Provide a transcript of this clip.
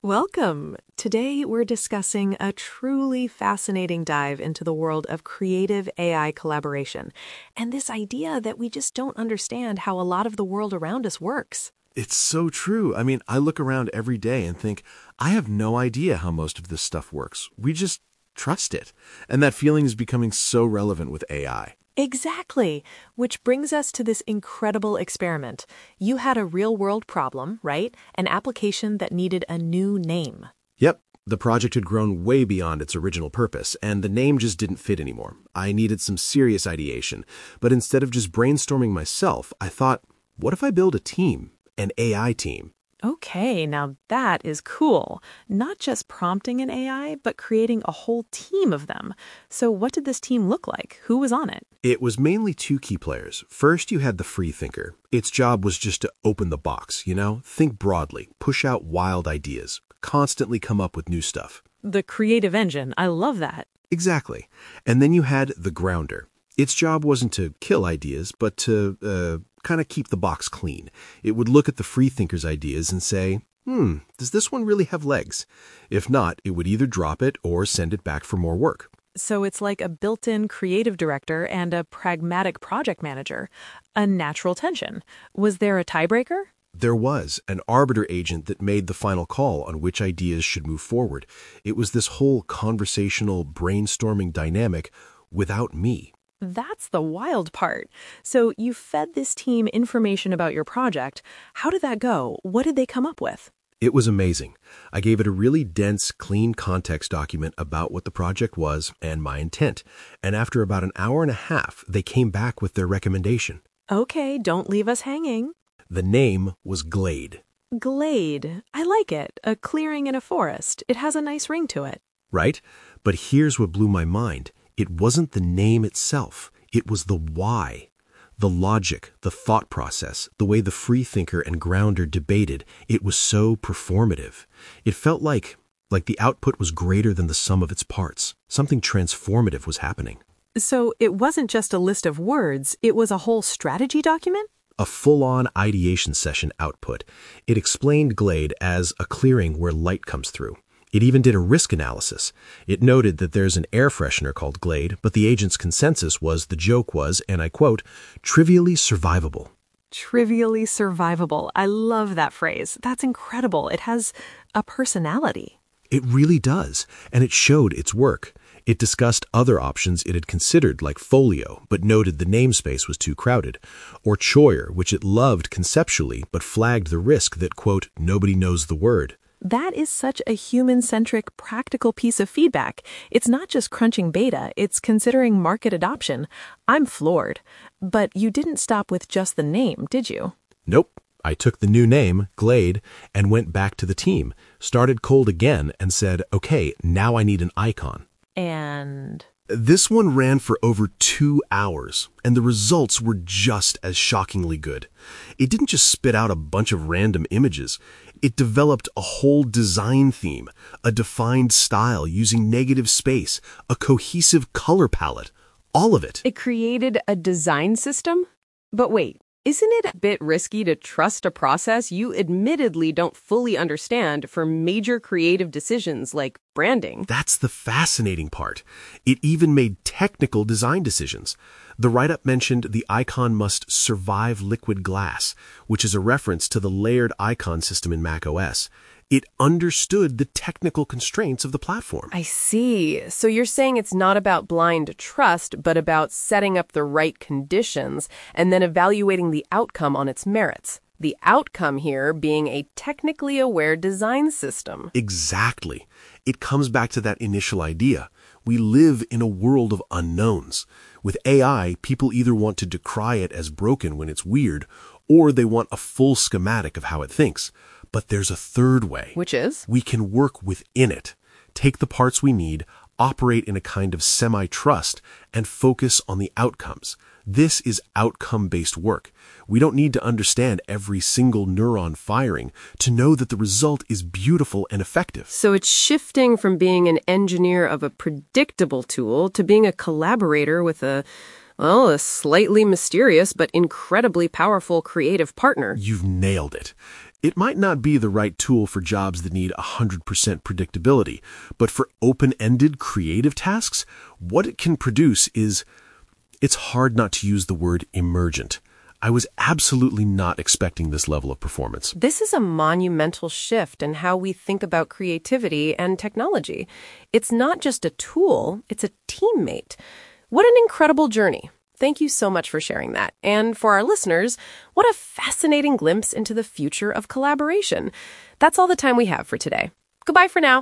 Welcome. Today, we're discussing a truly fascinating dive into the world of creative AI collaboration and this idea that we just don't understand how a lot of the world around us works. It's so true. I mean, I look around every day and think, I have no idea how most of this stuff works. We just trust it. And that feeling is becoming so relevant with AI. Exactly. Which brings us to this incredible experiment. You had a real-world problem, right? An application that needed a new name. Yep, the project had grown way beyond its original purpose, and the name just didn't fit anymore. I needed some serious ideation. But instead of just brainstorming myself, I thought, what if I build a team? An AI team. Okay, now that is cool. Not just prompting an AI, but creating a whole team of them. So what did this team look like? Who was on it? It was mainly two key players. First, you had the free thinker. Its job was just to open the box, think broadly, push out wild ideas, constantly come up with new stuff. The creative engine. I love that. Exactly. And then you had the grounder. Its job wasn't to kill ideas, but to kind of keep the box clean. It would look at the free thinker's ideas and say, does this one really have legs? If not, it would either drop it or send it back for more work. So it's like a built-in creative director and a pragmatic project manager. A natural tension. Was there a tiebreaker? There was an arbiter agent that made the final call on which ideas should move forward. It was this whole conversational brainstorming dynamic without me. That's the wild part. So you fed this team information about your project. How did that go? What did they come up with? It was amazing. I gave it a really dense, clean context document about what the project was and my intent. And after about an hour and a half, they came back with their recommendation. Okay, don't leave us hanging. The name was Glade. Glade. I like it. A clearing in a forest. It has a nice ring to it. Right? But here's what blew my mind. It wasn't the name itself. It was the why. The logic, the thought process, the way the free thinker and grounder debated, it was so performative. It felt like the output was greater than the sum of its parts. Something transformative was happening. So it wasn't just a list of words, it was a whole strategy document? A full-on ideation session output. It explained Glade as a clearing where light comes through. It even did a risk analysis. It noted that there's an air freshener called Glade, but the agent's consensus was the joke was, and I quote, trivially survivable. Trivially survivable. I love that phrase. That's incredible. It has a personality. It really does, and it showed its work. It discussed other options it had considered, like Folio, but noted the namespace was too crowded, or Choir, which it loved conceptually, but flagged the risk that, quote, nobody knows the word. That is such a human-centric, practical piece of feedback. It's not just crunching beta, it's considering market adoption. I'm floored. But you didn't stop with just the name, did you? Nope. I took the new name, Glade, and went back to the team, started cold again, and said, okay, now I need an icon. And this one ran for over 2 hours, and the results were just as shockingly good. It didn't just spit out a bunch of random images. It developed a whole design theme, a defined style using negative space, a cohesive color palette, all of it. It created a design system? But wait, isn't it a bit risky to trust a process you admittedly don't fully understand for major creative decisions like branding? That's the fascinating part. It even made technical design decisions. The write-up mentioned the icon must survive liquid glass, which is a reference to the layered icon system in macOS. It understood the technical constraints of the platform. I see. So you're saying it's not about blind trust, but about setting up the right conditions and then evaluating the outcome on its merits. The outcome here being a technically aware design system. Exactly. It comes back to that initial idea. We live in a world of unknowns. With AI, people either want to decry it as broken when it's weird, or they want a full schematic of how it thinks. But there's a third way. Which is? We can work within it, take the parts we need, operate in a kind of semi-trust, and focus on the outcomes. This is outcome-based work. We don't need to understand every single neuron firing to know that the result is beautiful and effective. So it's shifting from being an engineer of a predictable tool to being a collaborator with a slightly mysterious but incredibly powerful creative partner. You've nailed it. It might not be the right tool for jobs that need 100% predictability, but for open-ended creative tasks, what it can produce it's hard not to use the word emergent. I was absolutely not expecting this level of performance. This is a monumental shift in how we think about creativity and technology. It's not just a tool, it's a teammate. What an incredible journey. Thank you so much for sharing that. And for our listeners, what a fascinating glimpse into the future of collaboration. That's all the time we have for today. Goodbye for now.